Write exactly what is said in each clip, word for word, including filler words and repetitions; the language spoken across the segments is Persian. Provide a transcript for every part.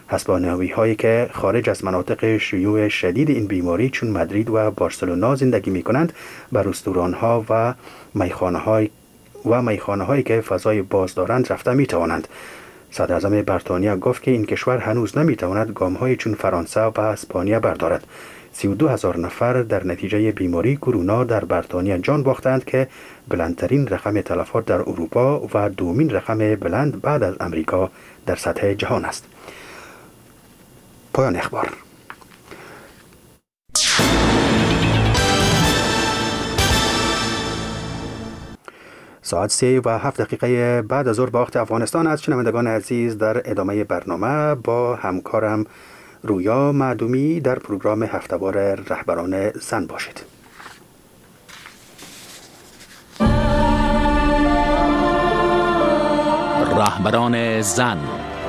اسپانیایی هایی که خارج از مناطق شیوع شدید این بیماری چون مادرید و بارسلونا زندگی می کنند به رستوران ها و میخانه های و میخانه هایی که فضای باز دارند رفته می توانند. صدر اعظم بریتانیا گفت که این کشور هنوز نمی تواند گام های چون فرانسه و اسپانیا بردارد. سی و دو هزار نفر در نتیجه بیماری کرونا در بریتانیا جان باختند که بلندترین رقم تلفات در اروپا و دومین رقم بلند بعد از امریکا در سطح جهان است. پایان اخبار. ساعت سه و هفت دقیقه بعد از ظهر به وقت افغانستان است. شنوندگان عزیز، در ادامه برنامه با همکارم رویا معدومی در پروگرام هفته‌وار رهبران زن باشید. رهبران زن.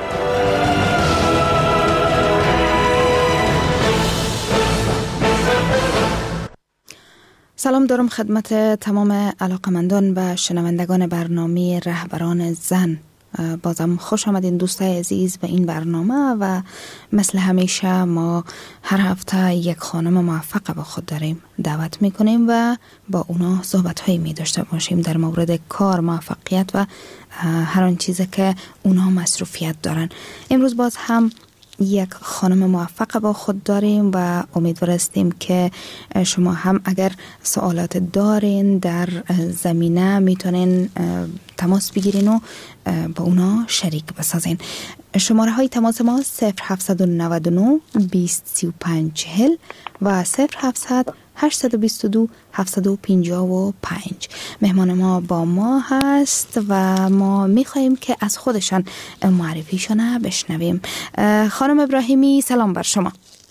سلام دارم خدمت تمام علاقمندان و شنوندگان برنامه رهبران زن. بازم خوش آمدین دوستای عزیز به این برنامه و مثل همیشه ما هر هفته یک خانم موفق با خود داریم دعوت میکنیم و با اونا صحبت هایی می داشته باشیم در مورد کار، موفقیت و هر آن چیزی که اونا مصروفیت دارن. امروز باز هم یک خانم موفق با خود داریم و امیدوار هستیم که شما هم اگر سوالات دارین در زمینه میتونین تماس بگیرین و با اونا شریک بسازین. شماره های تماس ما صفر هفت نه نه بیست سی و پنج چهل و صفر هفت هشت دو دو هفت پنج پنج. مهمان ما با ما هست و ما میخواییم که از خودشان معرفیشون بشنویم. خانم ابراهیمی سلام بر شما.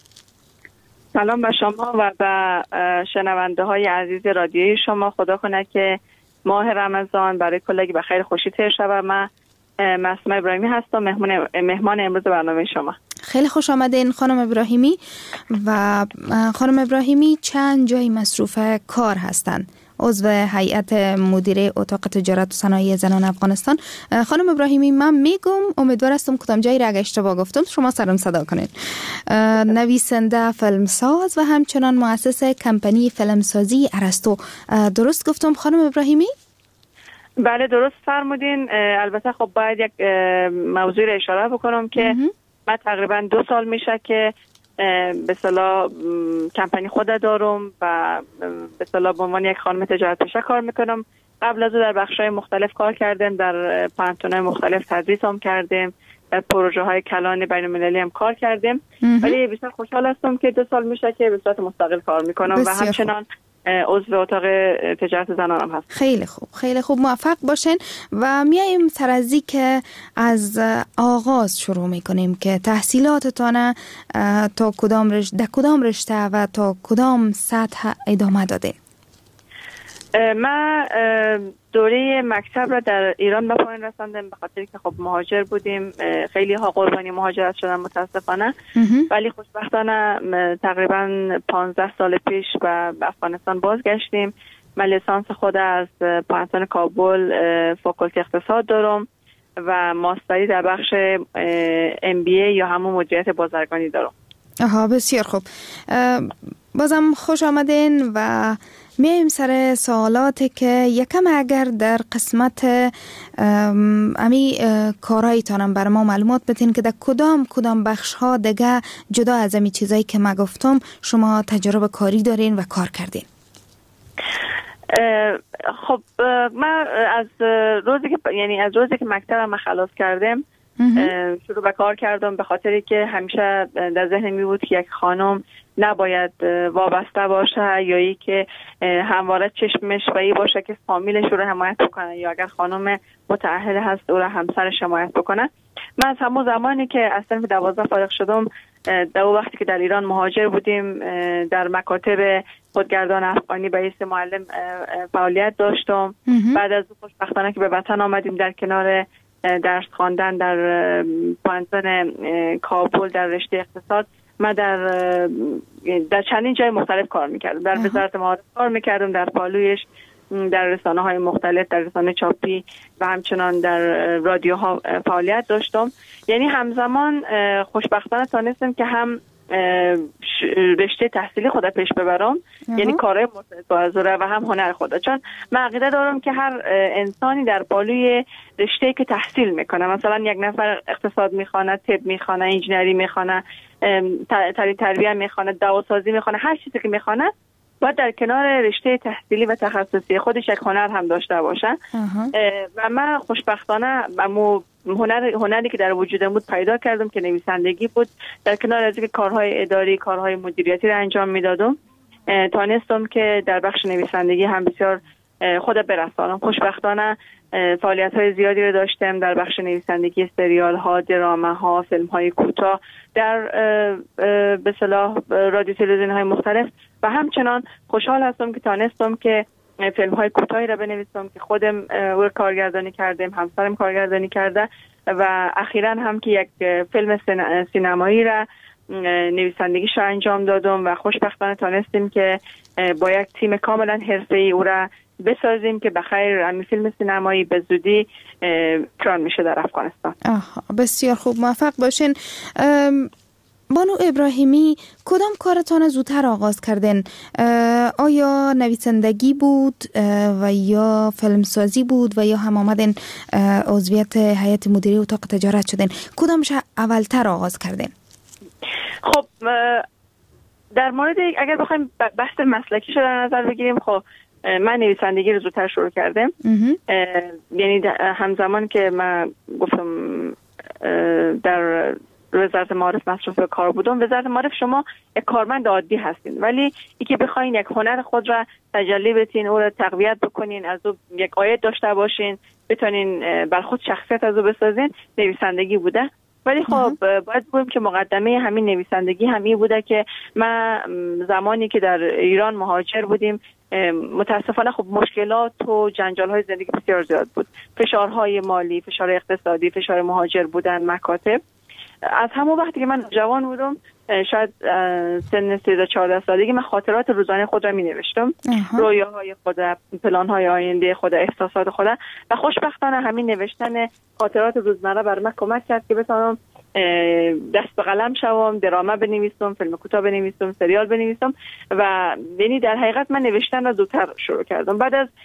سلام بر شما و به شنونده های عزیز رادیوی شما. خدا کنه که ماه رمضان برای کلگی به خیر خوشی تیر شود. من معصومه ابراهیمی هستم، مهمان مهمان امروز برنامه شما. خیلی خوش آمدین خانم ابراهیمی. و خانم ابراهیمی چند جای مصروف کار هستند، عضو هیئت مدیره اتاق تجارت و صنایع زنان افغانستان. خانم ابراهیمی من میگم، امیدوار هستم کدام جایی را اگه اشتباه گفتم شما سرم صدا کنین. نویسنده، فیلمساز و همچنان مؤسس کمپانی فیلمسازی ارسطو. درست گفتم خانم ابراهیمی؟ بله درست فرمودین. البته خب باید یک موضوع را اشاره بکنم که من تقریبا دو سال میشه که به اصطلاح کمپانی خود دارم و به اصطلاح به عنوان یک خانم تجارت پیشه کار میکنم. قبل از او در بخش‌های مختلف کار کردم، در پانتون‌های مختلف تدریس هم کردم، در پروژه های کلان بین‌المللی هم کار کردم. ولی بسیار خوشحال هستم که دو سال میشه که به صورت مستقل کار میکنم و همچنان عضو اتاق تجارت زنان هم هست. خیلی خوب، خیلی خوب، موفق باشین. و میایم سر از که از آغاز شروع میکنیم که تحصیلاتتان تا کدام رشته، در کدام رشته و تا کدام سطح ادامه دادین؟ من دوره مکتب را در ایران به پایان رساندم به خاطر که خب مهاجر بودیم. خیلی ها قربانی مهاجرت شدن متاسفانه، ولی خوشبختانه تقریبا پانزده سال پیش به افغانستان بازگشتیم. من لیسانس خود از پانتون کابل فاکولته اقتصاد دارم و ماستری در بخش ام بی ای یا همون مدیریت بازرگانی دارم. آها بسیار خوب، بازم خوش آمدین و میایم سر سوالاتی که یکم اگر در قسمت امی کارایتانم برای ما معلومات بدین که در کدام کدام بخش ها دیگه جدا از امی چیزایی که ما گفتم شما تجربه کاری دارین و کار کردین. خب من از روزی که یعنی از روزی که مکتبم خلاص کردم شروع به کار کردم، به خاطری که همیشه در ذهن می بود که یک خانم نباید وابسته باشه یا ای که همواره چشمش به ای باشه که فامیلش رو حمایت بکنه، یا اگر خانم متأهل هست او را همسرش حمایت بکنه. من از همون زمانی که از صنف دوازده فارغ شدم، در وقتی که در ایران مهاجر بودیم، در مکاتب خودگردان افغانی به حیث معلم فعالیت داشتم. بعد از خوشبختانه که به وطن آمدیم، در کنار درس خواندن در پانتون کابل در رشته اقتصاد، من در در چندین جای مختلف کار میکردم. در وزارت معارف کار میکردم، در پالویش در رسانه های مختلف، در رسانه چاپی و همچنان در رادیوها فعالیت داشتم. یعنی همزمان خوشبختانه تانستم که هم رشته تحصیلی خود پیش ببرم، یعنی کارهای مرتبط با حضوره، و هم هنر خود. چون من عقیده دارم که هر انسانی در بالوی رشته که تحصیل میکنه، مثلا یک نفر اقتصاد میخونه، طب میخونه، انجینری میخونه، تربیت میخونه، دواسازی میخونه، هر چیزی که میخونه باید در کنار رشته تحصیلی و تخصصی خودش یک هنر هم داشته باشه. و من خوشبختانه امو هنر هنری که در وجودم بود پیدا کردم که نویسندگی بود. در کنار از اینکه کارهای اداری، کارهای مدیریتی را انجام میدادم، تانستم که در بخش نویسندگی هم بسیار خود برسانم. خوشبختانه فعالیت های زیادی رو داشتم در بخش نویسندگی سریال ها، درامه ها، فیلم های کوتاه، در به اصطلاح رادیو تلویزیون های مختلف. و همچنان خوشحال هستم که تانستم که فیلم های کوتاهی را بنویسم که خودم او کارگردانی کردم، همسرم کارگردانی کرده، و اخیراً هم که یک فیلم سینمایی را نویسندگیش را انجام دادم و خوشبختانه تانستیم که با یک تیم کاملا حرفه‌ای او را بسازیم که بخیر همین فیلم سینمایی به زودی اکران میشه در افغانستان. آها، بسیار خوب، موفق باشین. بانو ابراهیمی، کدام کارتان زودتر آغاز کردین؟ آیا نویسندگی بود و یا فیلمسازی بود و یا هم آمدین عضویت هیئت مدیره اتاق تجارت شدین؟ کدامش اولتر آغاز کردین؟ خب در مورد اگر بخوایم بحث مسلکی شده در نظر بگیریم، خب من نویسندگی رو زودتر شروع کردم. یعنی همزمان که من گفتم در وزارت معارف مصروف به کار بودم، وزارت معارف شما یک کارمند عادی هستین، ولی اینکه بخواین یک هنر خود را تجلی بدین، او را تقویت بکنین، از او یک عاید داشته باشین، بتونین بر خود شخصیت از او بسازین، نویسندگی بوده. ولی خب باید بگم که مقدمه همین نویسندگی همی بوده که من زمانی که در ایران مهاجر بودیم، متاسفانه خب مشکلات و جنجال‌های زندگی بسیار زیاد بود، فشارهای مالی، فشار اقتصادی، فشار مهاجر بودن، مکاتب. از همون وقتی که من جوان بودم، شاید سن سیزده چهارده سالگی، من خاطرات روزانه خود را می نوشتم، رویاهای خود، پلان‌های آینده خود، احساسات خود، و خوشبختانه همین نوشتن خاطرات روزمره بر من کمک کرد که بتونم دست به قلم شوم، درامه بنویسم، فیلم کوتاه بنویسم، سریال بنویسم. و یعنی در حقیقت من نوشتن را زودتر شروع کردم. بعد از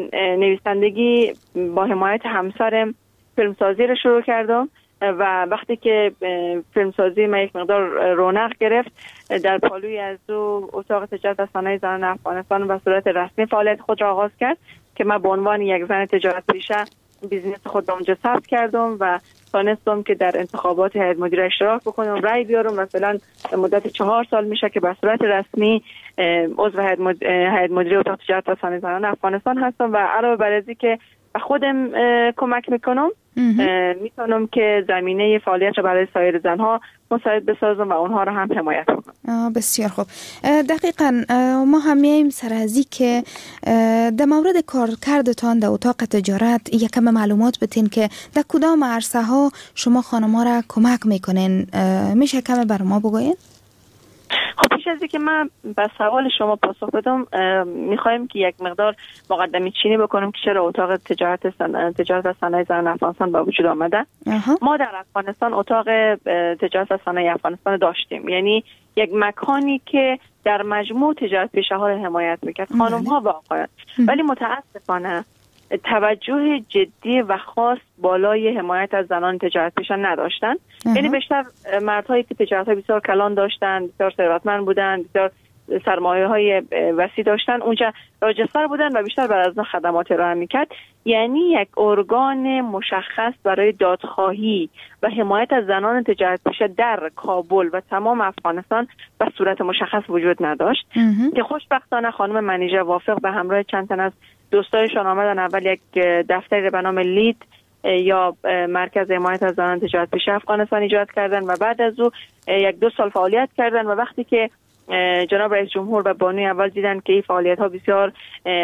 نویسندگی با حمایت همسرم فیلمسازی را شروع کردم و وقتی که فیلمسازی ما یک مقدار رونق گرفت، در پالوی از او اتاق تجارت و صنایع زنان افغانستان به صورت رسمی فعالیت خود را آغاز کرد که من به عنوان یک زن تجارت پیشه بیزینس خود را اونجا ثبت کردم و تانستم که در انتخابات هیئت مدیره اشتراک بکنم، رای بیارم. مثلا مدت چهار سال میشه که به صورت رسمی عضو هیئت مدیره اتاق تجارت و صنایع زنان افغانستان هستم و علاوه بر از اینکه خودم کمک میکنم، میتونم که زمینه فعالیت رو برای سایر زنها مساعد بسازم و اونها رو هم حمایت کنم. بسیار خوب. دقیقاً ما هم میایم سر ازی که در مورد کارکردتان در اتاق تجارت یکم معلومات بتین که در کدام عرصه ها شما خانم‌ها را کمک میکنین. میشه کم بر ما بگوین؟ خب پیش از اینکه من به سوال شما پاسخ بدم، میخوایم که یک مقدار مقدمه چینی بکنم که چرا اتاق تجارت سن... تجارت و صنایع زنان افغانستان با وجود آمده. ما در افغانستان اتاق تجارت و صنایع افغانستان داشتیم، یعنی یک مکانی که در مجموع تجارت پیشه ها را حمایت میکرد، خانم ها و آقایان. ولی متاسفانه توجه جدی و خاص بالای حمایت از زنان تجارت پیشه نداشتن. یعنی بیشتر مردهایی که تجارت های بسیار کلان داشتن، بسیار ثروتمند بودن، بسیار سرمایه های وسیع داشتن، اونجا راجستر بودن و بیشتر بر از اون خدمات ارائه میکرد. یعنی یک ارگان مشخص برای دادخواهی و حمایت از زنان تجارت پیشه در کابل و تمام افغانستان به صورت مشخص وجود نداشت که خوشبختانه خانم منیژه وافق به همراه چند تن از دوستایشان آمدن اول یک دفتری به نام لید یا مرکز حمایت از زنان تجارت پیشه افغانستان ایجاد کردن و بعد از او یک دو سال فعالیت کردن و وقتی که جناب رئیس جمهور و بانوی اول دیدن که این فعالیت ها بسیار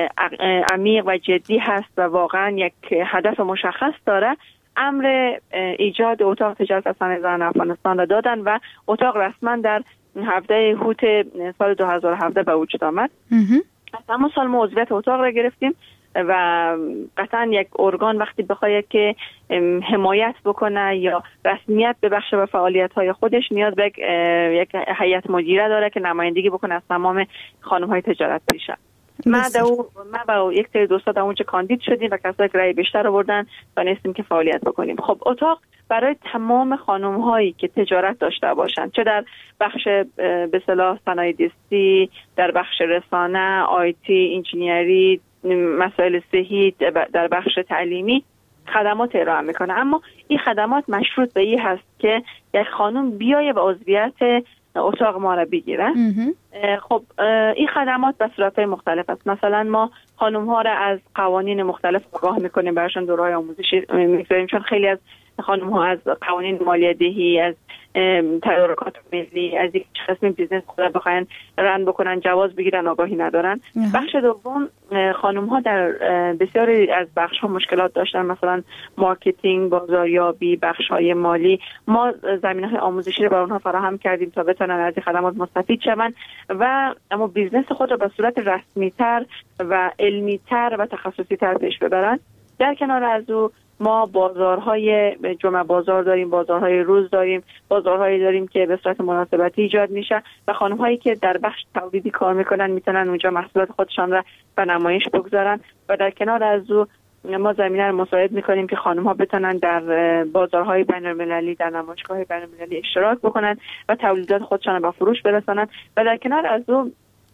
عمیق و جدی هست و واقعا یک هدف مشخص داره، امر ایجاد اتاق تجارت و صنایع زنان افغانستان را دادن و اتاق رسما در هفده هوت سال دو هزار و هفده به وجود آمد. از همون سال ما عضویت اتاق را گرفتیم و قطعا یک ارگان وقتی بخواد که حمایت بکنه یا رسمیت به بخش و فعالیت‌های خودش نیاز به یک هیئت مدیره داره که نمایندگی بکنه از تمام خانم‌های تجارت پیشه. ما دو ما با یک سری دوستا در اونجا کاندید شدیم و کسایی که رأی بیشتر آوردن تونستیم که فعالیت بکنیم. خب اتاق برای تمام خانم هایی که تجارت داشته باشند، چه در بخش به اصطلاح صنایع دستی، در بخش رسانه، آیتی، انجینیری، مسائل صحی، در بخش تعلیمی خدمات ارائه میکنه. اما این خدمات مشروط به این هست که یک خانم بیایه و عضویت اتاق ما را بگیره. خب این خدمات به صورت‌های مختلف است. مثلا ما خانم ها را از قوانین مختلف آگاه میکنیم، براشون دوره‌های آموزشی میگذاریم، چون خیلی از خانم ها از قوانین مالیه دهی، از تدارکات ملی، از یک قسم بیزنس خود بخواین رن بکنن، جواز بگیرن، آگاهی ندارن. بخش دوم خانم ها در بسیاری از بخش ها مشکلات داشتن، مثلا مارکتینگ، بازاریابی، بخش های مالی. ما زمینه های آموزشی رو برای اونها فراهم کردیم تا بتونن از این خدمات مستفید شون و اما بیزنس خود رو به صورت رسمی تر و علمی تر و تخصصی تر پیش ببرن. در کنار از او ما بازارهای جمعه بازار داریم، بازارهای روز داریم، بازارهایی داریم که به صورت مناسبتی ایجاد میشه و خانم‌هایی که در بخش تولیدی کار میکنن میتونن اونجا محصولات خودشان را به نمایش بگذارن و در کنار از او ما زمینه رو مساعد میکنیم که خانم‌ها بتونن در بازارهای بین‌المللی، در نمایشگاه‌های بین‌المللی اشتراک بکنن و تولیدات خودشان را به فروش برسانن و در کنار از او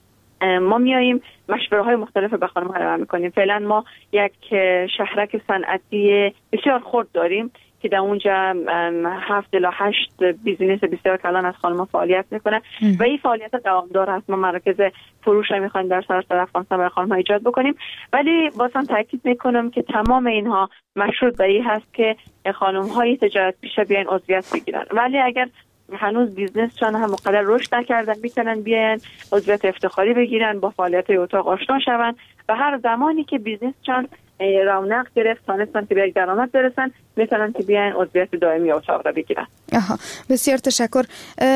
ما میاییم مشوره‌های مختلف به خانم‌ها ارائه می‌کنیم. فعلا ما یک شهرک صنعتی بسیار خرد داریم که در اونجا هفت الی هشت بیزینس بسیار کلان از خانم‌ها فعالیت میکنه و این فعالیت دوامدار هست. ما مراکز فروش رو می‌خوایم در سراسر افغانستان برای خانم‌ها ایجاد بکنیم، ولی بازم تاکید میکنم که تمام اینها مشروط به این هست که خانم‌های تجارت پیشه بیاین عضویت بگیرن. ولی اگر هنوز بیزنس چون هم مقدر رشد نکردن میتونن بیان عضویت افتخاری بگیرن، با فعالیت اتاق آشنا شون و هر زمانی که بیزنس چون رونق گرفت تانستن که به یک درآمد برسن میتونن که بیان عضویت دائمی اتاق را بگیرن. آها، بسیار تشکر.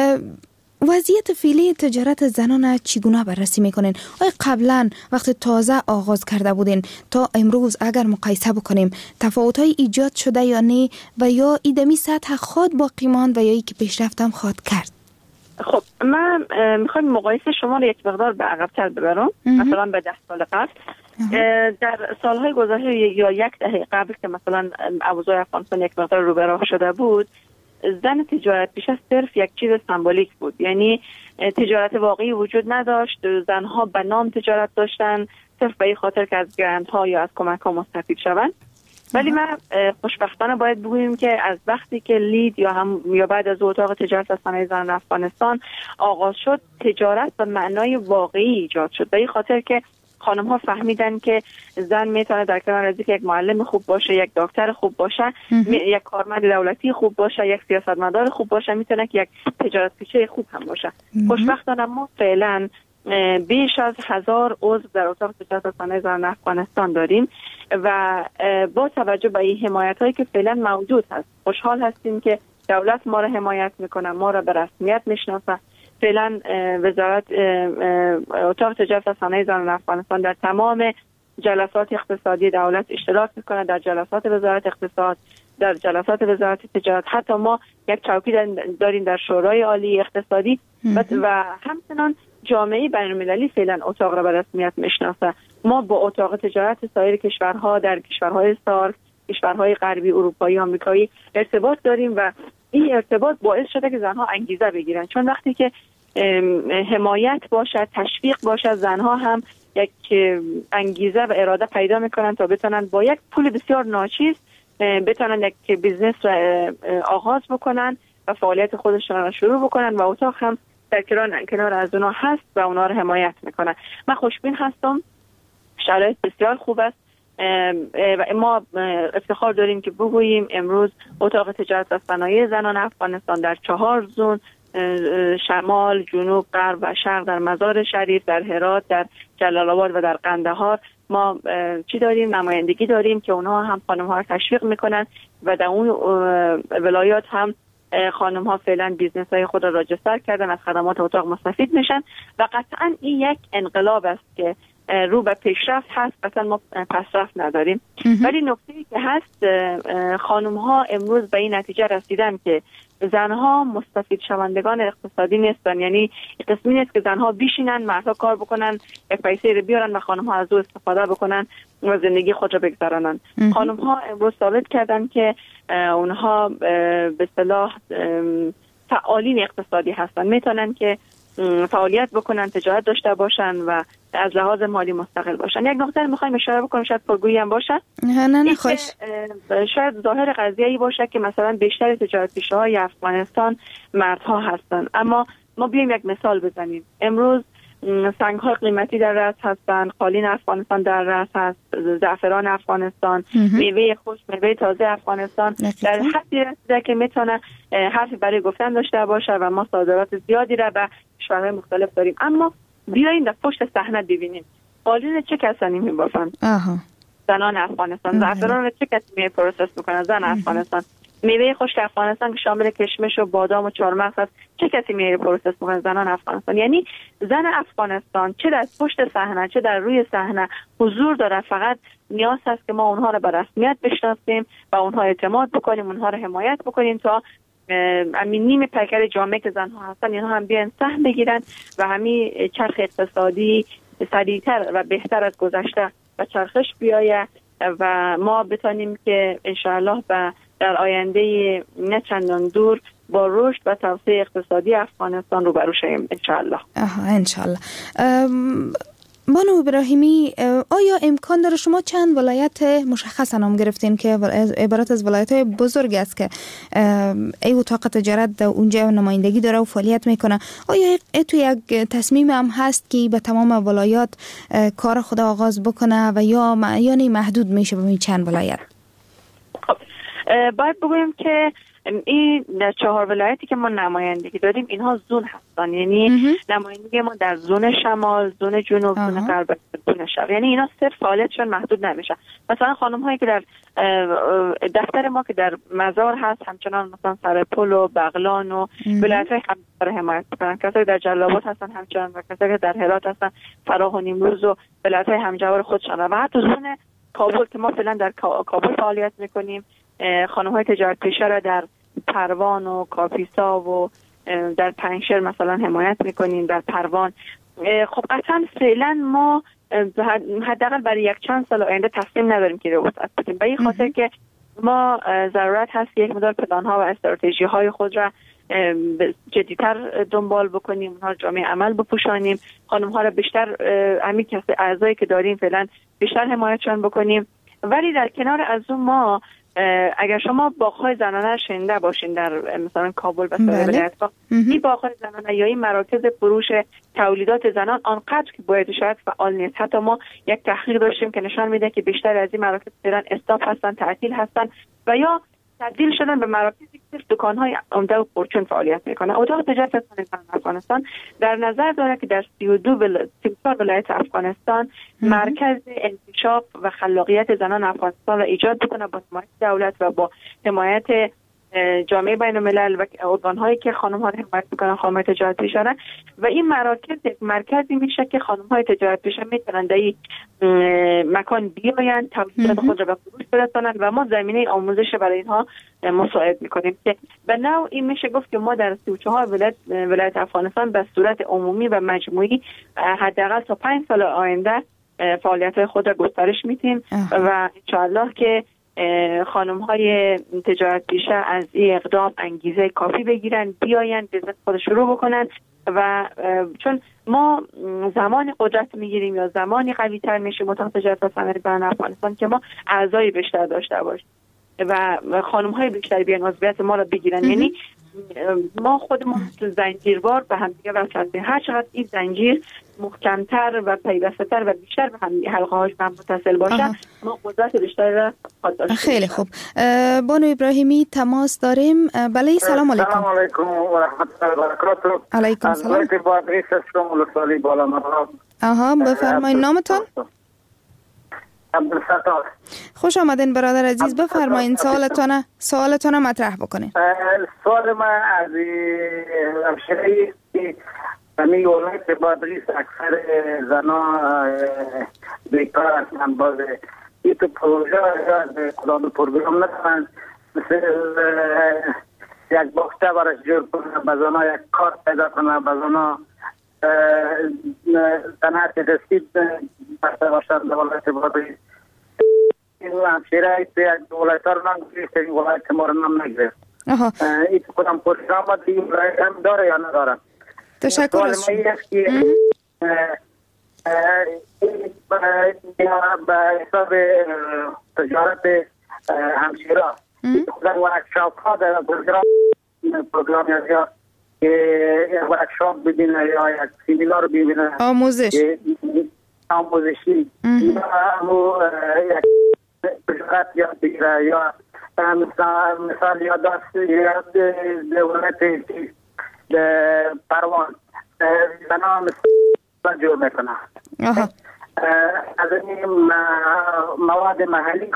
وضعیت فعلی تجارت زنان چگونه بررسی میکنین؟ آیا قبلا وقتی تازه آغاز کرده بودین تا امروز اگر مقایسه بکنیم تفاوت‌های ایجاد شده یا نه و یا ایدمی سطح خود باقی ماند و یا ای که پیشرفت هم خواهد کرد؟ خب من میخوام مقایسه شما رو یک مقدار به عقب‌تر ببرم، مثلا به ده سال قبل. در سالهای گذشته یا یک دهه قبل که مثلا اوضاع افغانستان یک مقدار رو به راه شده بود، زن تجارت پیشه صرف یک چیز سمبولیک بود، یعنی تجارت واقعی وجود نداشت. زنها به نام تجارت داشتن صرف به این خاطر که از گرانت‌ها یا از کمک‌ها مستفید شوند. ولی ما خوشبختانه باید بگوییم که از وقتی که لید یا هم یا بعد از اتاق تجارت و صنایع زنان افغانستان آغاز شد، تجارت به معنای واقعی ایجاد شد. به این خاطر که خانم ها فهمیدن که زن میتونه در کنار از یک معلم خوب باشه، یک دکتر خوب باشه، یک کارمند دولتی خوب باشه، یک سیاستمدار خوب باشه، میتونه که یک تجارت پیشه خوب هم باشه. خوشبختانه ما فعلا بیش از هزار عضو در اتاق تجارت و صنایع زنان افغانستان داریم و با توجه به این حمایت هایی که فعلا موجود هست خوشحال هستیم که دولت ما را حمایت میکنه، ما را به رسمیت میشناسه. فعلا وزارت اتاق تجارت و صنایع زنان افغانستان در تمام جلسات اقتصادی دولت اشتراک میکنه، در جلسات وزارت اقتصاد، در جلسات وزارت تجارت. حتی ما یک چوکی داریم در شورای عالی اقتصادی و همچنان جامعه بین‌المللی فعلا اتاق را به رسمیت میشناسه. ما با اتاق تجارت سایر کشورها در کشورهای سارک، کشورهای غربی، اروپایی، آمریکایی ارتباط داریم و این ارتباط باعث شده که زنها انگیزه بگیرن، چون وقتی که حمایت باشد، تشویق باشد، زنها هم یک انگیزه و اراده پیدا میکنن تا بتونن با یک پول بسیار ناچیز بتونن یک بیزنس را آغاز بکنن و فعالیت خودشون را شروع بکنن و اتاق هم در کنار کنار از اونها هست و اونها را حمایت میکنن. من خوشبین هستم، شرایط بسیار خوب است و ما افتخار داریم که بگوییم امروز اتاق تجارت و صنایع زنان افغانستان در چهار زون، شمال، جنوب، غرب و شرق، در مزار شریف، در هرات، در جلال آباد و در قندهار ما چی داریم؟ نمایندگی داریم که اونها هم خانم ها رو تشویق میکنن و در اون ولایات هم خانم ها فعلا بیزنس های خود را راجستر کردن، از خدمات اتاق مستفید میشن و قطعا این یک انقلاب است که رو به پیشرفت هست، مثلا ما پسرفت نداریم. ولی نکته‌ای که هست، خانم ها امروز به این نتیجه رسیدن که زنها مستفید شوندگان اقتصادی نیستن. یعنی قسمی نیست که زنها بیشینن، مردها کار بکنن، یک پیسه رو بیارن و خانم ها از او استفاده بکنن و زندگی خود را بگذرانن. خانم ها امروز ثابت کردن که اونها به اصطلاح فعالین اقتصادی هستن، میتونن که فعالیت بکنن، تجارت داشته باشن و از لحاظ مالی مستقل باشن. یک نکته رو میخوایم اشاره بکنیم، شاید پرگویی هم باشه. نه نه خوش. شاید ظاهر قضیه ای باشه که مثلا بیشتر تجارت پیشه‌های افغانستان مردها هستن، اما ما بیایم یک مثال بزنیم. امروز سنگ های قیمتی در رأس هستن، قالین افغانستان در رأس هست، زعفران افغانستان، میوه خوش، میوه تازه افغانستان در حدی رسیده که میتونه حرفی برای گفتن داشته باشه و ما صادرات زیادی را به کشورهای مختلف داریم. اما بیاییم در پشت صحنه ببینیم قالین چه کسانی میبافن؟ زنان افغانستان. زعفران رو چه کسی می پروسس میکنه؟ زن افغانستان. میوه خشک افغانستان که شامل کشمش و بادام و چهارمغز است، چه کسی میره پروسس میکنه؟ زنان افغانستان. یعنی زن افغانستان چه در پشت صحنه چه در روی صحنه حضور داره، فقط نیاز هست که ما اونها رو به رسمیت بشناسیم و اونها اعتماد بکنیم، اونها رو حمایت بکنیم تا همین نیم پیکر جامعه که زنها هستن اینها هم بیان سهم بگیرن و همین چرخ اقتصادی سریعتر و بهتر از گذشته و چرخش بیاید و ما بتونیم که انشاءالله به در آینده نه چندان دور با رشد و توسعه اقتصادی افغانستان روبرو شویم انشاءالله. آها انشاءالله. بانو ابراهیمی، آیا امکان داره شما چند ولایت مشخص نام گرفتین که عبارت از ولایت های بزرگ است که ای اتاق تجارت اونجا نمایندگی داره و فعالیت میکنه، آیا ای تو یک تصمیم هم هست که به تمام ولایات کار خود آغاز بکنه و یا یعنی محدود میشه به این چند ولایت؟ باید بگویم که این در چهار ولایتی که ما نمایندگی داریم اینها زون هستن، یعنی نمایندگی ما در زون شمال، زون جنوب، زون غرب، زون شرق، یعنی اینا صرف فعالیتشون محدود نمیشه. مثلا خانم هایی که در دفتر ما که در مزار هست همچنان مثلا سرپل و بغلان و ولایت های همجوار حمایت میکنن، کسایی در جلال آباد هستن همچنان و کسایی که در هرات هستن فراه و نیمروز و ولایت های همجوار خودشان و حتی زون کابل که ما فعلا در کابل فعالیت میکنیم. خانم های تجارت پیشه را در پروان و کاپیسا و در پنجشیر مثلا حمایت میکنیم، در پروان. خب قطعا فعلا ما حداقل برای یک چند سال آینده تصمیم نداریم که رو وسعت بدیم، به این خاطر که ما ضرورت هست یک مقدار پلان ها و استراتژی های خود را جدیتر دنبال بکنیم، اونها جامعه عمل بپوشانیم، خانم ها را بیشتر همین کسای اعضایی که داریم فعلا بیشتر حمایتشان بکنیم. ولی در کنار از اون ما اگر شما باغ‌های زنانه شنیده باشین در مثلا کابل و سایر ولایت‌ها، این باغ‌های زنانه یا این مراکز فروش تولیدات زنان آنقدر که باید شاید فعال نیست. حتی ما یک تحقیق داشتیم که نشان میده که بیشتر از این مراکز فعلا استاپ هستن، تعطیل هستن و یا تبدیل شدن به مراکزی که صرف دکان‌های عمده و پرچون فعالیت میکنه. اتاق تجارت افغانستان در نظر داره که در سی و دو ولایت افغانستان مرکز انکشاف و خلاقیت زنان افغانستان را ایجاد بکنه با حمایت دولت و با حمایت جامعه بین الملل و ارگان‌هایی که خانم‌ها رو حمایت می‌کنن، خانم‌های تجارت پیشه و این مراکز یک مرکزی میشه که خانم‌های تجارت پیشه میتونن در این مکان بیاین، تولیدات خود را به فروش برسونن و ما زمینه آموزش برای اینها مساعد می‌کنیم که به نوع این میشه گفت که ما در سی و چهار ولایت ولایت افغانستان به صورت عمومی و مجموعی حداقل تا پنج سال آینده فعالیت‌های خود را گسترش میدیم و انشاءالله که خانم های تجارت پیشه از این اقدام انگیزه کافی بگیرن، بیاین بزنس خود شروع بکنن و چون ما زمانی قدرت میگیریم یا زمانی قوی تر میشیم اتاق تجارت و صنایع بین افغانستان که ما اعضای بیشتر داشته باشیم و خانم های بیشتر بیان عضویت ما را بگیرن. یعنی ما خودمون تو زنجیروار به هم دیگه وصل هستیم. هر چقدر این زنجیر محکمتر و پیوسته‌تر و بیشتر به هم حلقه هاش هم متصل باشه آها. ما قدرت بیشتر را خواهد داشت. خیلی خوب. بانو ابراهیمی تماس داریم. بله سلام علیکم. سلام علیکم و رحمت الله و برکاته. علیکم سلام. از بادریس هستم ولسوالی بالا مراد. آها بفرمایید نامتون؟ عبدالستار. خوش آمدین برادر عزیز، بفرمایید سوالتون سوالتون مطرح بکنین. سوال من از همشهری همین ولایت بادغیس اکثر زنا بیکار هستن. باز این تو پروژه کدام پروگرام ندارن، مثل یک باغچه براش جور کنه، بزانا یک کار پیدا کنه، بزانا صنعت دستی بسته باشن در ولایت بادغیس. این همشیره یک ولایت ها رو نگریفت، این ولایت ما رو نم نگریفت. این تو کدام پروگرام ها این ولایت هم داره یا نداره؟ تشکر از شما. به حساب تجارت همشیره خودم ورکشاپ ها در پروگرام پروگرام یا یک ورکشاپ ببینه یا یک سیمینار ببینه، آموزش آموزشی یا یک تجارت یاد بگیره، یا مثال یا دست یا دولت پروان بنا مثل جور میکنه. از این مواد محلی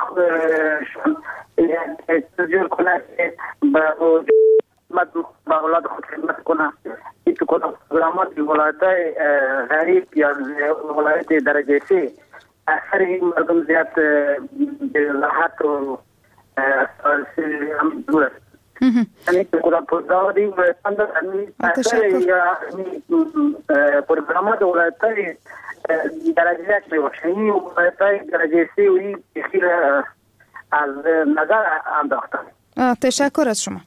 جور کنه که با اولاد خود خدمت کنه. این تو کنه پروگرامات ولایت های غریب یا ولایت درجه سی اکثر این مردم زیاد راحت و هم دور است. یعنی که کدام پروگرام دیم پروگرامات ولایت های درجه یک میباشه، این ولایت های درجه سی و این بخیر از نظر انداختن. تشکر از شما.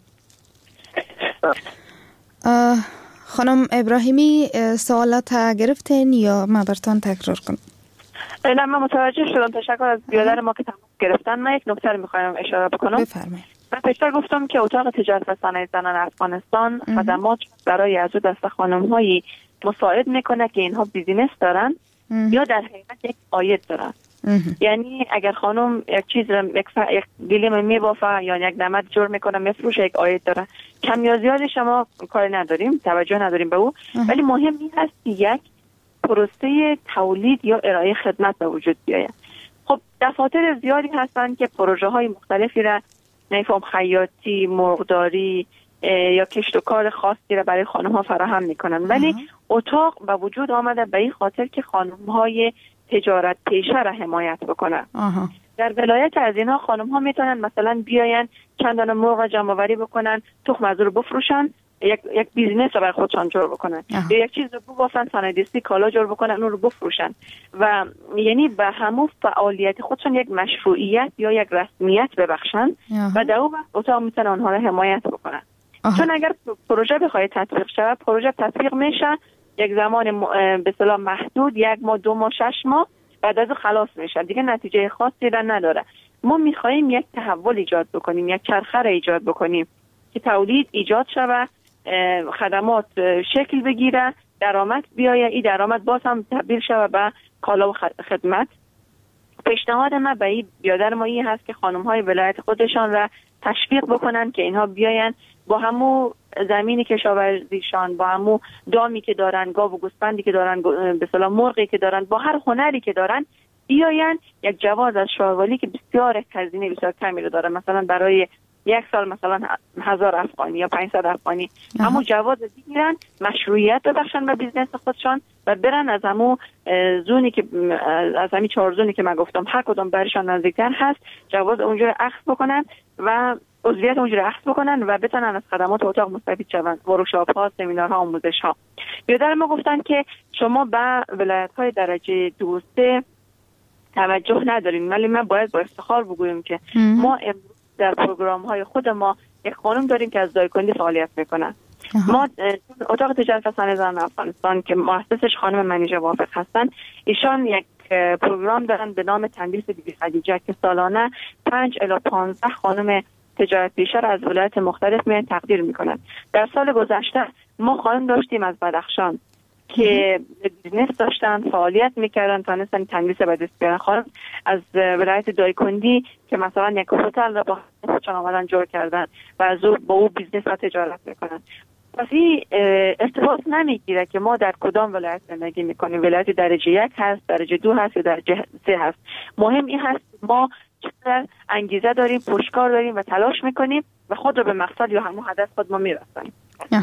خانم ابراهیمی سوالات گرفتین یا ما برتان تکرار کنم؟ نه من متوجه شدم. تشکر از بیادر ما که تماس گرفتن. من یک نکته رو میخوایم اشاره بکنم. بفرمایید. من پیشتر گفتم که اتاق تجارت و صنایع زنان افغانستان خدمات برای از دست خانم‌هایی مساعد میکنه که اینها بیزینس دارن یا در حقیقت یک عاید دارن. یعنی اگر خانم یک چیز یک ف... یک گلیم میبافه یا یک نمد جور میکنه میفروشه، یک عاید داره. کم یا زیاد شما کار نداریم، توجه نداریم به او، ولی مهم این هست که یک پروسه تولید یا ارائه خدمت به وجود بیاید. خب دفاتر زیادی هستن که پروژه های مختلفی را نفهم خیاطی، مرغداری یا کشت و کار خاصی را برای خانم ها فراهم میکنن، ولی اتاق به وجود آمده به این خاطر که خانم های تجارت پیشه را حمایت بکنن. در ولایت از اینها خانم ها میتونن مثلا بیاین چند دانه مرغ جمع آوری بکنن، تخم از رو بفروشن، یک یک بیزینس رو برای خودشان جور بکنن، یا یک چیز رو ببافن، صنایع کالا جور بکنن، اون رو بفروشن و یعنی به همون فعالیت خودشان یک مشروعیت یا یک رسمیت ببخشن و در اون وقت اتاق میتونه اونها رو حمایت بکنن. آه. چون اگر پروژه بخواد تطبیق شود، پروژه تطبیق میشه یک زمان به اصطلاح محدود، یک ماه، دو ماه، شش ماه، بعد از خلاص میشه، دیگه نتیجه خاصی را نداره. ما میخوایم یک تحول ایجاد بکنیم، یک چرخه را ایجاد بکنیم که تولید ایجاد شود، خدمات شکل بگیره، درآمد بیاید، این درآمد باز هم تبدیل شود به کالا و خدمت. پیشنهاد من به این بیادر ما این هست که خانم های ولایت خودشان را تشویق بکنن که اینها بیاین با همو زمینی کشاورزیشان، با همو دامی که دارن، گاو و گوسفندی که دارن، به اصطلاح مرغی که دارن، با هر هنری که دارن بیاین یک جواز از شاهوالی که بسیار هزینه بسیار کمی رو داره، مثلا برای یک سال مثلا هزار افغانی یا پانصد افغانی همو جواز بگیرن، مشروعیت ببخشن به بیزنس خودشان و برن از همو زونی که از همین چهار زونی که من گفتم هر کدوم برشان نزدیکتر هست جواز اونجا رو اخذ بکنن و عضویت اونجا رو اخذ بکنن و بتونن از خدمات اتاق مستفید شون، ورکشاپ ها، سمینارها، آموزش ها. بیادر ما گفتن که شما به ولایت های درجه دو سه توجه ندارین، ولی من باید با افتخار بگویم که ما در پروگرام های خود ما یک خانم داریم که از دایکندی فعالیت میکنن. ما اتاق تجارت و صنایع زنان افغانستان که مؤسسش خانم منیژه وافق هستن، ایشان یک پروگرام دارن به نام تندیس بی خدیجه که سالانه پنج الی پانزده خانم تجارت پیشه را از ولایت مختلف میان تقدیر میکنن. در سال گذشته ما خانم داشتیم از بدخشان که بیزنس داشتن، فعالیت میکردن، تونستن تندیس به دست بیارن. خانم از ولایت دایکندی که مثلا یک هتل را با خودشان آمدن جور کردن و از او با او بیزنس و تجارت میکنن. پس این ارتباط نمیگیره که ما در کدام ولایت زندگی میکنیم، ولایت درجه یک هست، درجه دو هست یا درجه سه هست. مهم این هست ما چقدر انگیزه داریم، پشتکار داریم و تلاش میکنیم و خود رو به مقصد یا همون هدف خود ما میرسونیم.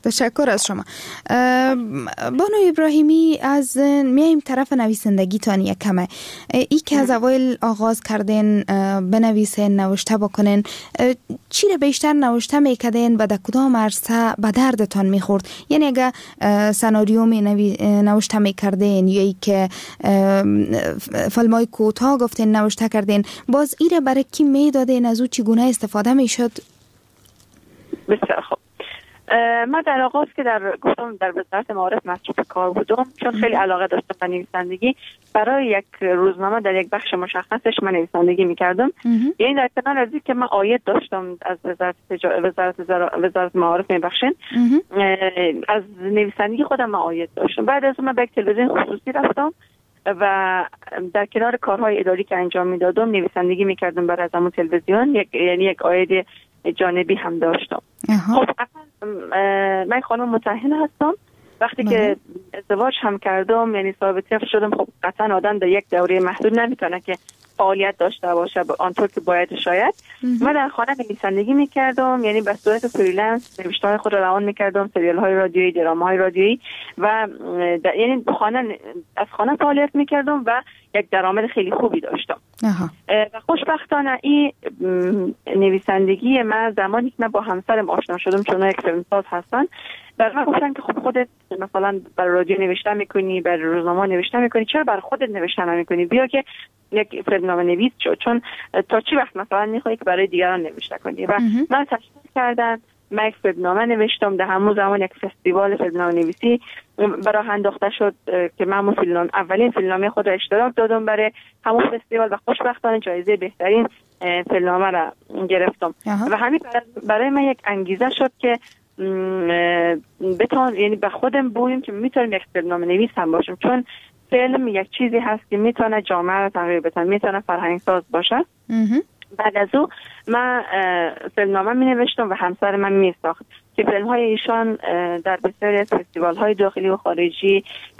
تشکر از شما. بانو ابراهیمی، از میایم طرف نویسندگیتان یک کمه. ای که از اول آغاز کردین بنویسین، نوشته بکنین، چی رو بیشتر نوشته میکردین و در کدام عرصه به دردتان میخورد؟ یعنی اگه سناریو می نوشته میکردین یا ای که فیلمای کوتاه گفتین نوشته کردین، باز ای رو برای کی میدادین؟ از او چگونه استفاده میشد؟ بسیار خوب. من در آغاز که در گفتم در وزارت معارف مصروف کار بودم، چون خیلی علاقه داشتم به نویسندگی، برای یک روزنامه در یک بخش مشخصش من نویسندگی میکردم. یعنی در کنار از که من عاید داشتم از وزارت تجا... وزارت وزارت معارف میبخشین، از نویسندگی خودم من عاید داشتم. بعد از اون من به یک تلویزیون خصوصی رفتم و در کنار کارهای اداری که انجام میدادم نویسندگی میکردم برای همون تلویزیون، یک یعنی یک عاید جانبی هم داشتم. خب من خانم متأهل هستم. وقتی مه. که ازدواج هم کردم، یعنی صاحب طفل شدم، خب قطعا آدم در یک دوره محدود نمیتونه که فعالیت داشته باشه آنطور که باید. شاید من در خانه نویسندگی میکردم، یعنی به صورت فریلنس نوشته‌های خود را روان میکردم، سریال های رادیویی، دراماهای رادیویی و یعنی خانه از خانه فعالیت میکردم و یک درآمد خیلی خوبی داشتم. و خوشبختانه این نویسندگی من زمانی که من با همسرم آشنا شدم، چون یک فیلمساز هستن، بر من گفتن که خب خودت مثلا برای رادیو نوشته میکنی، برای روزنامه نوشته میکنی، چرا برای خودت نوشته نمیکنی؟ بیا که یک فیلمنامه نویس شو، چون تا چی وقت مثلا میخوای که برای دیگران نوشته کنی. و من تشویق کردن، من یک فیلمنامه نوشتم. در همون زمان یک فستیوال فیلمنامه نویسی برای انداخته شد که من فیلم اولین فیلمنامه خود را اشتراک دادم برای همون فستیوال و خوشبختانه جایزه بهترین فیلمنامه را گرفتم. و همین برای من یک انگیزه شد که بتون یعنی به خودم بگویم که میتونم یک فیلمنامه نویس هم باشم، چون فیلم یک چیزی هست که میتونه جامعه را تغییر بده، میتونه فرهنگ ساز باشه. بعد از او من فیلمنامه می نوشتم و همسر من می ساخت که فیلم های ایشان در بسیاری از فستیوال های داخلی و خارجی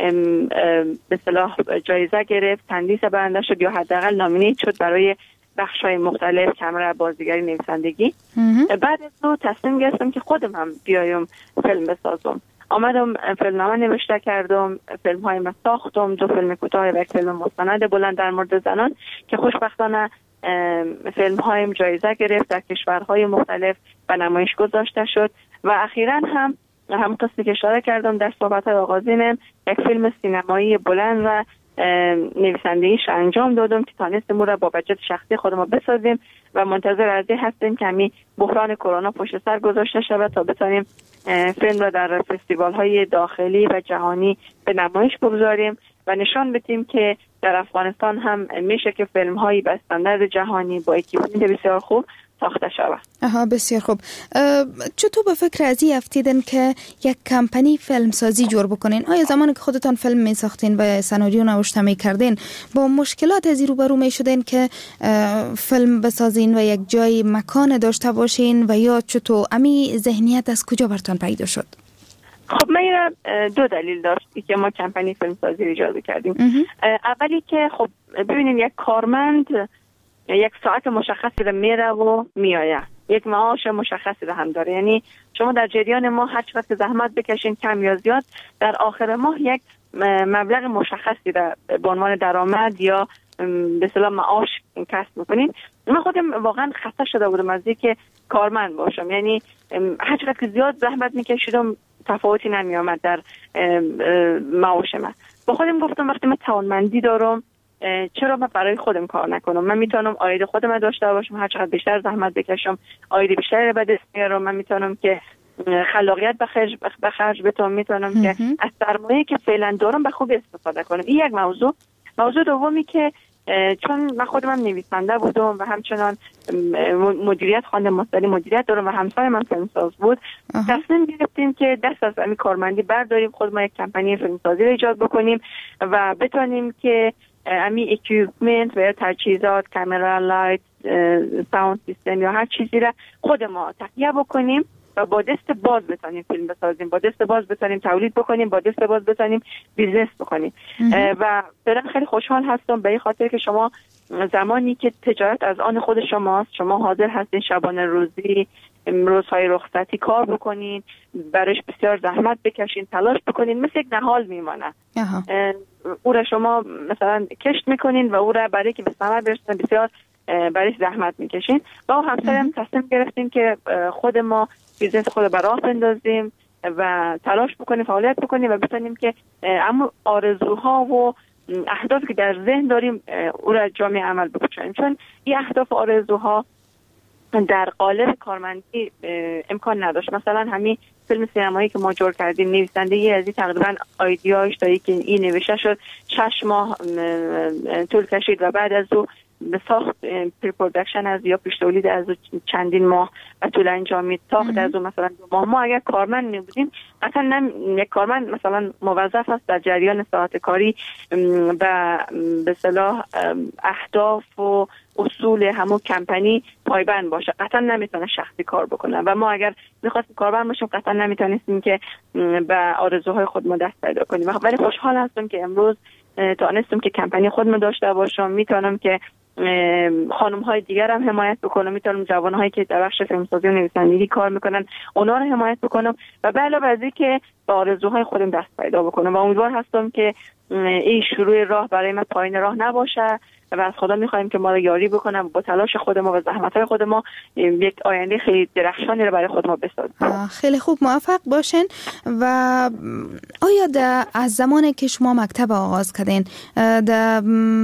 به اصطلاح جایزه گرفت، تندیس برنده شد یا حداقل نامینیت شد برای بخش های مختلف، کمره، بازیگری، نویسندگی. بعد از او تصمیم گرفتم که خودم هم بیایم فیلم بسازم. آمدم فیلمنامه نوشته کردم، فیلم های من ساختم، دو فیلم کوتاه و یک فیلم مستند بلند در مورد زنان که خوشبختانه فیلم هایم جایزه گرفت، در کشورهای مختلف و نمایش گذاشته شد. و اخیراً هم هم قسمی که اشاره کردم در صحبت آغازینم، یک فیلم سینمایی بلند و نویسندگیش انجام دادم که تانستیم را با بجت شخصی خودمون بسازیم و منتظر از این هستیم که همین بحران کرونا پشت سر گذاشته شود تا بتونیم فیلم را در فستیوال های داخلی و جهانی به نمایش بگذاریم و نشان بدیم که در افغانستان هم میشه که فیلم هایی به استاندارد جهانی با اکیپمنت بسیار خوب ساخته شود. آها، بسیار خوب. چطور به فکر از این افتیدن که یک کمپانی فیلم سازی جور بکنین؟ آیا زمانی که خودتان فیلم می ساختین و سناریو نوشته می کردین با مشکلات از این روبرو می شدین که فیلم بسازین و یک جای مکان داشته باشین و یا چطور امی ذهنیت از کجا برتان پیدا شد؟ خب من دو دلیل داشت که ما کمپانی فیلم سازی ایجاد کردیم. اولی که خب ببینید یک کارمند یک ساعت مشخصی رو میره و میآید، یک معاش مشخصی رو هم داره. یعنی شما در جریان ما هر چقدر زحمت بکشین کم یا زیاد، در آخر ماه یک مبلغ مشخصی رو به عنوان درآمد یا به اصطلاح معاش کسب میکنین. من خودم واقعا خسته شده بودم از اینکه کارمند باشم، یعنی هر چقدر که زیاد زحمت میکشیدم تفاوتی نمی آمد در معاش من. با خودم گفتم وقتی من توانمندی دارم چرا من برای خودم کار نکنم؟ من میتونم عاید خودم داشته باشم، هر چقدر بیشتر زحمت بکشم عاید بیشتری به دست میارم. من میتونم که خلاقیت بخرج بخرج بتونم، میتونم که از سرمایه‌ای که فعلا دارم به خوب استفاده کنم. این یک موضوع. موضوع دومی که چون من خودم هم نویسنده بودم و همچنان مدیریت خواندم، مستقل مدیریت دارم و همسر من فیلمساز بود، تصمیم گرفتیم که دست از همین کارمندی برداریم، خود ما یک کمپانی فیلمسازی رو ایجاد بکنیم و بتونیم که همین اکیپمنت و تجهیزات، کامera، لایت، ساوند سیستم یا هر چیزی را خود ما تهیه بکنیم و با دست باز بتونیم فیلم بسازیم، با دست باز بتونیم تولید بکنیم، با دست باز بتونیم بیزنس بکنیم. و فعلا خیلی خوشحال هستم به این خاطر که شما زمانی که تجارت از آن خود شماست، شما حاضر هستین شبانه روزی روزهای رخصتی کار بکنین، برایش بسیار زحمت بکشین، تلاش بکنین، مثل یک نهال میمانه. او را شما مثلا کشت میکنین و او را برای که به ثمر برسه بسیار برایش زحمت میکشین. با همسرم تصمیم گرفتیم که خود ما بیزنس خود به راه بندازیم و تلاش بکنیم، فعالیت بکنیم و بتونیم که اما آرزوها و اهدافی که در ذهن داریم او را جامعه عمل بکنیم، چون این اهداف و آرزوها در قالب کارمندی امکان نداشت. مثلا همین فیلم سینمایی که ما جور کردیم، نویسندگی از این تقریبا ایدیاش دایی که این نوشته شد شش ماه طول کشید و بعد از او به ساخت پری پرودکشن از یا پیش تولید از چندین ماه و طول انجامید. ساخت از او مثلا دو ماه. ما اگر کارمند می بودیم اصلا نم یک کارمند مثلا موظف است در جریان ساعت کاری و به اصطلاح اهداف و اصول همون کمپانی پایبند باشه، قطعا نمیتونه شخصی کار بکنه و ما اگر می‌خواستیم کاربر باشیم قطعا نمیتونستیم که به آرزوهای خودمون دست پیدا کنیم. ولی خوشحال هستم که امروز تونستم که کمپانی خودم داشته باشم، میتونم که خانم های دیگر هم حمایت بکنم، میتونم جوان هایی که در بخش فیلمسازی و نویسندگی کار میکنن اونا رو حمایت بکنم و به علاوه از این که به آرزوهای خودم دست پیدا بکنم و امیدوار هستم که این شروع راه برای ما پایین راه نباشه و از خدا میخوایم که ما رو یاری بکنم با تلاش خود ما و زحمت‌های خود ما یک آینده خیلی درخشانی رو برای خود ما بسازیم. خیلی خوب، موفق باشین. و آیا ده از زمانی که شما مکتب آغاز کردین در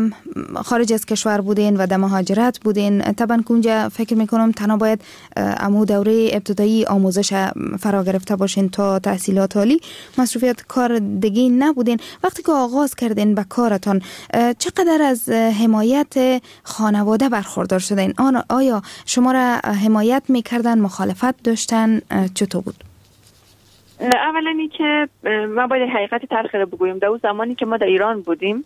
خارج از کشور بودین و در مهاجرت بودین، طبعا اونجا فکر میکنم تنها باید امو دوره ابتدایی آموزش فرا گرفته باشین تا تحصیلات عالی، مصروفیت کار دیگه نبودین. وقتی که آغاز کردین به کارتان چقدر از حمایت خانواده برخوردار شدین؟ آیا شما را حمایت میکردن، مخالفت داشتن، چطور بود؟ اولا ای که من باید حقیقت تلخ رو بگویم، در اون زمانی که ما در ایران بودیم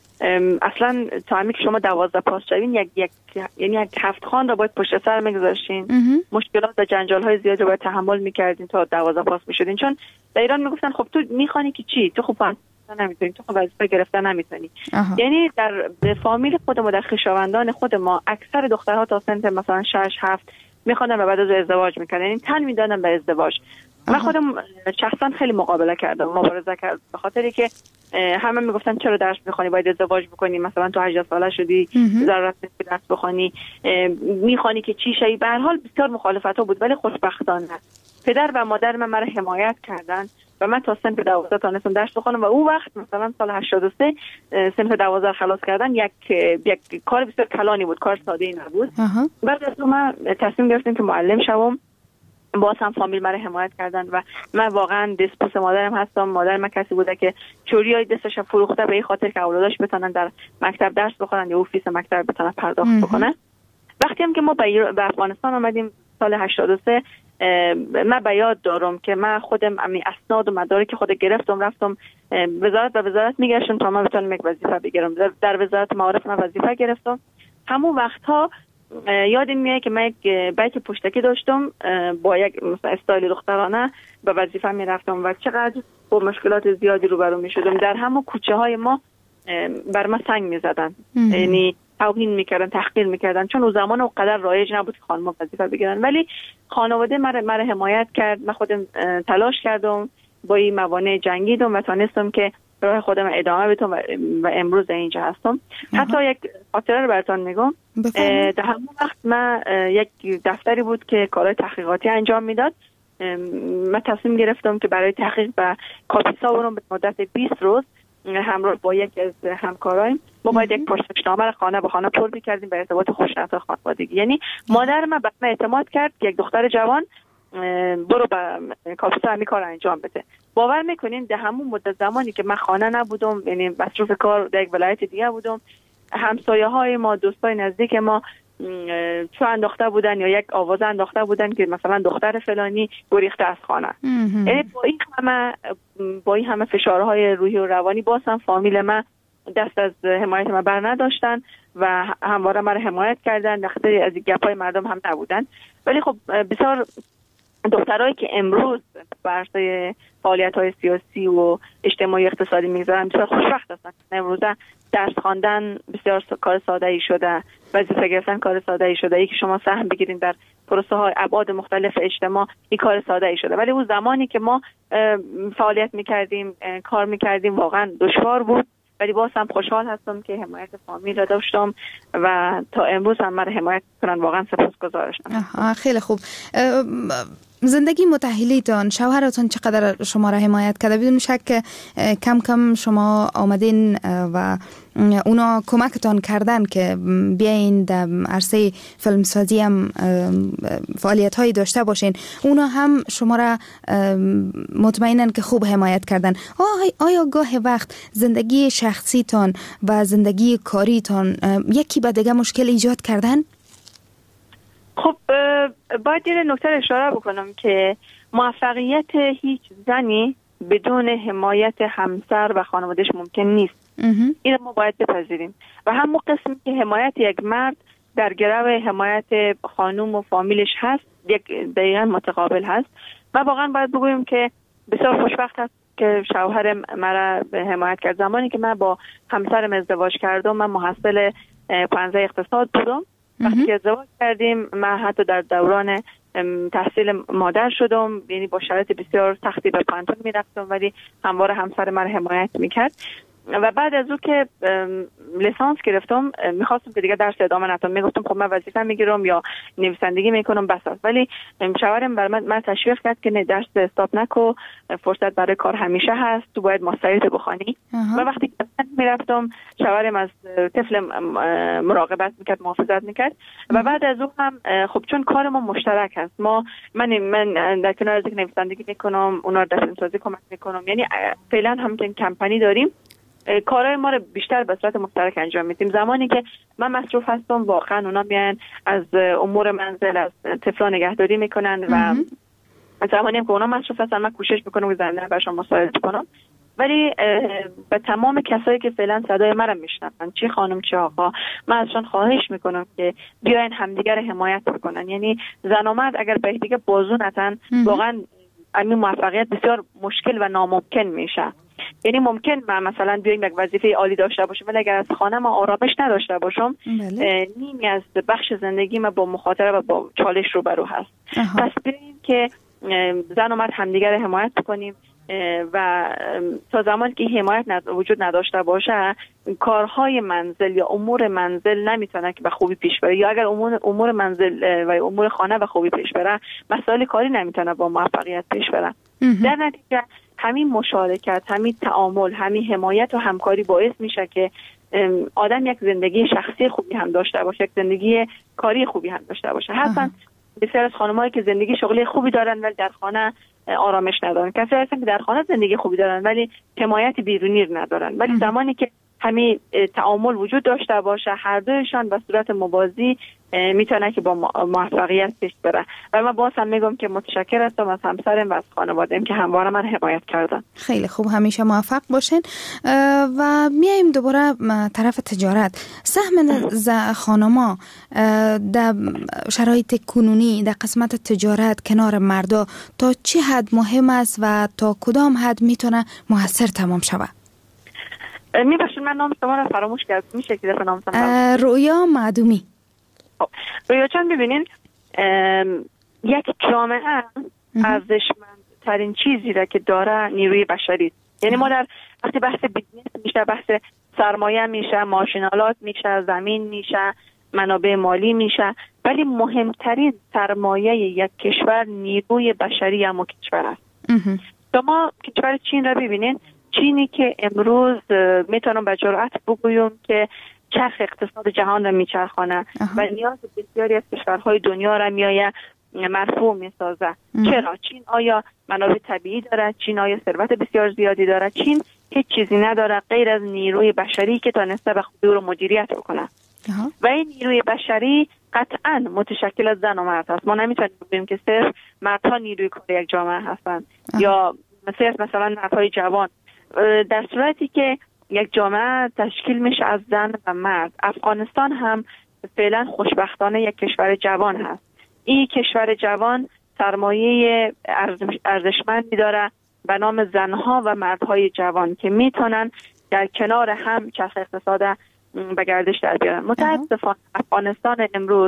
اصلا تا همی که شما دوازده پاس شوین یک یک یعنی یک هفت خان را باید پشت سر میگذاشتین، مشکلات و جنجال های زیادی باید تحمل میکردین تا دوازده پاس میشدین. چون در ایران میگفتن خب تو میخوانی که چی، تو خب نمیتونی، تو خب وظیفه گرفتن نمیتونی. یعنی در فامیل خود ما، در خویشاوندان خود ما، اکثر دخترها تا سن مثلا شش هفت میخوندن و بعد از ازدواج میکنن، یعنی تن میدادن به ازدواج. من خودم شخصا خیلی مقابله کردم، مبارزه کردم، به خاطری که همه میگفتن چرا درس میخوانی، باید ازدواج بکنی، مثلا تو هجده ساله شدی ضرورت نیست درس بخوانی، میخوانی که چی شی. به هر حال بسیار مخالفت ها بود، ولی خوشبختانه پدر و مادر من مرا حمایت کردن و من تا سنف دوازده تانستم درس بخونم و اون وقت مثلا سال هشتاد و سه سنف دوازده خلاص کردن یک یک کار بسیار کلانی بود، کار ساده ای نبود. بعد از اون من تصمیم گرفتم که معلم شوم. باز هم فامیل مرا حمایت کردن و من واقعا دستپوس مادرم هستم. مادر من کسی بوده که چوریای دستش فروخته به این خاطر که اولاداش بتونن در مکتب درس بخونن یا اوفیس مکتب بتونن پرداخت بکنن. وقتی هم که ما به افغانستان آمدیم سال هشتاد و سه، من به یاد دارم که من خودم امی اسناد و مدارک خود گرفتم، رفتم وزارت و وزارت میگشتم تا من بتونم یک وظیفه بگیرم. در وزارت معارف من وظیفه گرفتم. همون وقتها یادم میاد که من یک بیت پشتکی داشتم با یک مثلا استایل دخترانه به وظیفه میرفتم و چقدر با مشکلات زیادی روبرو میشدم. در همون کوچه های ما بر من سنگ میزدن، یعنی توهین میکردن، تحقیر میکردن، چون اون زمان اونقدر رایج نبود که خانم‌ها وظیفه بگیرن. ولی خانواده مرا مرا حمایت کرد. من خودم تلاش کردم، با این موانع جنگیدم و تونستم که راه خودم ادامه بدم و امروز اینجا هستم. حتی یک خاطره رو براتون میگم. در همون وقت من یک دفتری بود که کارهای تحقیقاتی انجام میداد. من تصمیم گرفتم که برای تحقیق و کاپیسا برم به مدت بیست روز همراه با یک از همکارایم. ما باید یک پرسشنامه را خانه به خانه پر می‌کردیم به ارتباط خوشنط خانوادگی. یعنی مادر من به من اعتماد کرد که یک دختر جوان برو به کاپیسا همین کار انجام بده. باور میکنین در همون مدت زمانی که من خانه نبودم، یعنی مصروف کار در یک ولایت دیگه بودم، همسایه های ما، دوستای نزدیک ما چو انداخته بودن یا یک آواز انداخته بودن که مثلا دختر فلانی گریخته از خانه. یعنی با این همه با این همه فشارهای روحی و روانی باز هم فامیل من دست از حمایت من بر نداشتن و همواره من حمایت کردن. خیلی از گپای مردم هم نبودن. ولی خب بسیار دخترایی که امروز برای فعالیت‌های سیاسی و اجتماعی اقتصادی می‌گذارن بسیار خوشبخت هستن. امروز درس خواندن بسیار کار ساده‌ای شده، وظیفه گرفتن کار ساده‌ای شده. یکی شما سهم بگیرین در پروسه های ابعاد مختلف اجتماع این کار ساده ای شده. ولی اون زمانی که ما فعالیت میکردیم، کار میکردیم، واقعا دشوار بود. ولی باز هم خوشحال هستم که حمایت فامیل را داشتم و تا امروز هم مرا حمایت کنن. واقعا سپاسگزارشم. خیلی خوب. زندگی متأهلیتان، شوهرتان چقدر شما را حمایت کرده؟ بدون شک کم کم شما آمدین و اونا کمکتان کردن که بیاین در عرصه فیلمسازی هم فعالیت هایی داشته باشین. اونا هم شما را مطمئنن که خوب حمایت کردن. آیا گاه وقت زندگی شخصیتان و زندگی کاریتان یکی به دیگه مشکل ایجاد کردن؟ خب باید یه نکته اشاره بکنم که موفقیت هیچ زنی بدون حمایت همسر و خانوادهش ممکن نیست. این ما باید بپذیریم و همون قسمی که حمایت یک مرد در گرو حمایت خانوم و فامیلش هست، یک دقیقا متقابل هست. و واقعا باید بگویم که بسیار خوشبخت هست که شوهرم مرا به حمایت کرد. زمانی که من با همسرم ازدواج کردم، من محصل پانزده اقتصاد بودم. وقتی که ازدواج کردیم من حتی در دوران تحصیل مادر شدم، یعنی با شرایط بسیار سختی به پانتون می رفتم، ولی همواره همسر من حمایت میکرد. و بعد از او که لیسانس گرفتم میخواستم که دیگه درس ادامه ندم. میگفتم خب من وظیفه میگیرم یا نویسندگی میکنم بس است. ولی شوهرم بر من, من تشویق کرد که نه، درس استاپ نکو، فرصت برای کار همیشه هست، تو باید ماستریت بخوانی. و وقتی که میرفتم شوهرم از طفل مراقبت میکرد، محافظت میکرد. و بعد از او هم خب چون کار ما مشترک است، ما من من در کنار از اینکه نویسندگی میکنم اونا در فیلمسازی کمک میکنم، یعنی فعلا هم که کمپانی داریم، کارهای ما رو بیشتر به صورت مشترک انجام میدیم. زمانی که من مصروف هستم واقعا اونا میان از امور منزل، از طفلا نگهداری میکنن و زمانی که اونا مصروف هستن من کوشش میکنم که زنده برشون مساعدت کنم. ولی به تمام کسایی که فعلا صدای من رو میشنون، چه خانم چه آقا، من ازشون خواهش میکنم که بیاین همدیگر حمایت بکنن. یعنی زن و مرد اگر به دیگه بازو نتن، واقعا این موفقیت بسیار مشکل و ناممکن میشه. یعنی ممکن من مثلا بیایم یک وظیفه عالی داشته باشم، ولی اگر از خانه ما آرامش نداشته باشم، نیمی از بخش زندگی ما با مخاطره و با چالش روبرو هست. آها. پس بیایم که زن و مرد همدیگر حمایت کنیم و تا زمانی که حمایت ند... وجود نداشته باشه، کارهای منزل یا امور منزل نمیتونه که به خوبی پیش بره، یا اگر امور امور منزل و امور خانه به خوبی پیش بره، مسائل کاری نمیتونه با موفقیت پیش بره. در نتیجه همین مشارکت، همین تعامل، همین حمایت و همکاری باعث میشه که آدم یک زندگی شخصی خوبی هم داشته باشه، یک زندگی کاری خوبی هم داشته باشه. حتما بسیار از خانم‌هایی که زندگی شغلی خوبی دارن ولی در خانه آرامش ندارن، کسایی هستن که در خانه زندگی خوبی دارن ولی حمایت بیرونی ندارن. ولی زمانی که همین تعامل وجود داشته باشه، هر دویشان به صورت موازی میتونه که با موفقیت پیش بره. و من باز هم میگم که متشکر هستم از همسرم و از خانواده‌ام که همواره من حمایت کردن. خیلی خوب، همیشه موفق باشین. و میایم دوباره طرف تجارت. سهم خانما در شرایط کنونی در قسمت تجارت کنار مردا تا چه حد مهم است و تا کدام حد میتونه موثر تمام شود؟ میبخشید من نام شما رو فراموش کردم، میشه که دفعه نام شما؟ رویا معدومی. رویا چند ببینین، یک جامعه ارزشمندترین چیزی را که داره نیروی بشری. یعنی ما در وقتی بحث بیزنس میشه، بحث سرمایه میشه، ماشینالات میشه، زمین میشه، منابع مالی میشه، ولی مهمترین سرمایه یک کشور نیروی بشری هم کشور است. شما کشور چین را ببینین، چینی که امروز میتونم به جرأت بگویم که چرخ اقتصاد جهان را میچرخانه و نیاز بسیاری از کشورهای دنیا را میآید مرفوع میسازه. چرا؟ چین آیا منابع طبیعی داره؟ چین آیا ثروت بسیار زیادی داره؟ چین هیچ چیزی نداره غیر از نیروی بشری که تونسته به خوبی رو مدیریت بکنه. و این نیروی بشری قطعا متشکل از زن و مرد است. ما نمیتونیم بگیم که صرف مردها نیروی کار یک جامعه هستند یا صرف مثلا مردهای جوان. در صورتی که یک جامعه تشکیل میشه از زن و مرد، افغانستان هم فعلا خوشبختانه یک کشور جوان هست. این کشور جوان سرمایه ارزشمندی داره به نام زنها و مردهای جوان که میتونن در کنار هم چرخ اقتصاد به گردش در بیارن. متاسفانه افغانستان امروز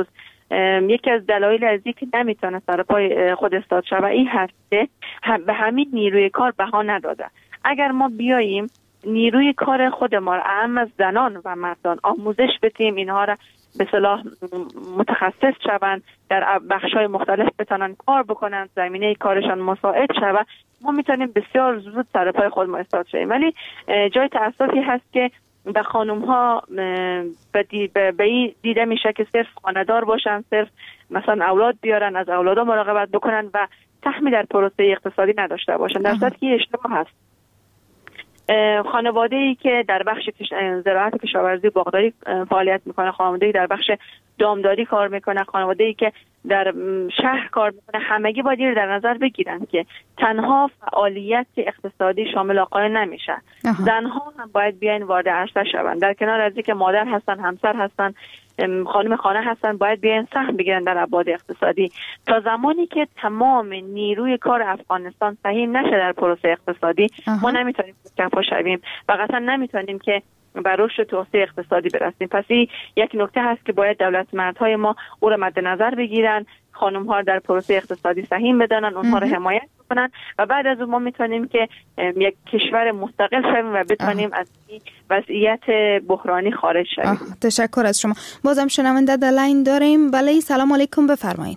یکی از دلایل از اینکه نمیتونه سر پای خود استاد شود این هست که به همین نیروی کار بها نداده. اگر ما بیاییم نیروی کار خود ما را اهم از زنان و مردان آموزش بدیم، اینها را به صلاح متخصص شوند، در بخش‌های مختلف بتونن کار بکنن، زمینه کارشان مساعد شود، ما میتونیم بسیار زود سر پای خود ما استاد شویم. ولی جای تأسفی هست که به خانم ها به دیده میشه که صرف خانه‌دار باشن، صرف مثلا اولاد بیارن، از اولادا مراقبت بکنن و سهمی در پروسه اقتصادی نداشته باشن. در صورتی که اشتباه هست. خانواده‌ای که در بخش زراعت، کشاورزی، باغداری فعالیت میکنه، خانواده‌ای در بخش دامداری کار میکنه، خانواده‌ای که در شهر کار میکنه، همگی باید در نظر بگیرن که تنها فعالیت اقتصادی شامل آقایان نمیشه. زنها هم باید بیاین وارد عرصه شوند. در کنار از اینکه مادر هستن، همسر هستن، خانم خانه هستن، باید بیاین سهم بگیرن در ابعاد اقتصادی. تا زمانی که تمام نیروی کار افغانستان سهیم نشه در پروسه اقتصادی، اه. ما نمیتونیم کفا شویم و قطعا نمیتونیم که بر رشد توسعه اقتصادی برسیم. پس این یک نکته هست که باید دولت مردهای ما او را مد نظر بگیرن، خانم ها در پروسه اقتصادی سهیم بدانن، اونها را حمایت بکنن و بعد از اون ما میتونیم که یک کشور مستقل شویم و بتونیم از این وضعیت بحرانی خارج شویم. تشکر از شما. بازم شنونده در لاین داریم. بله، سلام علیکم، بفرمایید.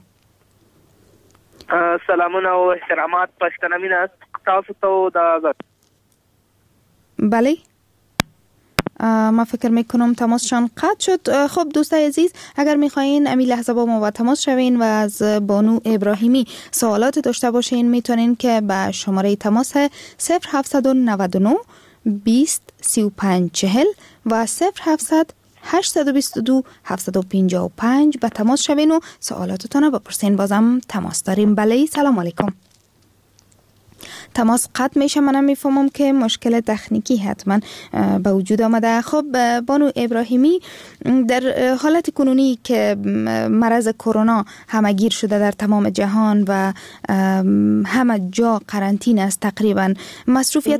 سلامونه و احترامات پښتنمین است. تاسو ته دا بله، ما فکر میکنم تماسشان قطع شد. خب دوستای عزیز، اگر میخواین امی لحظه با ما تماس شوین و از بانو ابراهیمی سوالات داشته باشین، میتونین که به شماره تماس صفر هفتصد و نود و نه بیست سی و پنج چهل و صفر هفتصد هشتصد و بیست و دو هفتصد و پنجاه و پنج به تماس شوین و سوالاتتون رو بپرسین. بازم تماس داریم. بله، سلام علیکم. تماس قطع میشه. منم میفهمم که مشکل تکنیکی حتما به وجود آمده. خب بانو ابراهیمی، در حالت کنونی که مرض کرونا همگیر شده در تمام جهان و همه جا قرنطینه است تقریبا، مصروفیت